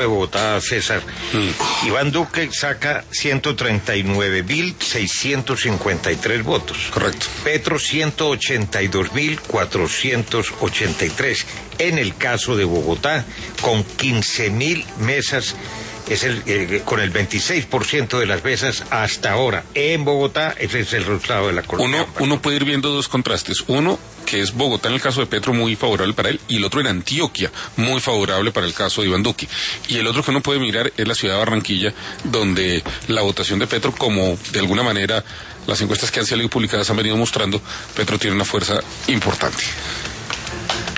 de Bogotá, César. Iván Duque saca 139.653 votos. Correcto. Petro 182.483. En el caso de Bogotá, con 15.000 mesas, es con el 26% de las mesas hasta ahora. En Bogotá, ese es el resultado de la Colombia. Uno puede ir viendo dos contrastes. Uno, que es Bogotá en el caso de Petro, muy favorable para él, y el otro en Antioquia, muy favorable para el caso de Iván Duque. Y el otro que uno puede mirar es la ciudad de Barranquilla, donde la votación de Petro, como de alguna manera las encuestas que han salido publicadas han venido mostrando, Petro tiene una fuerza importante.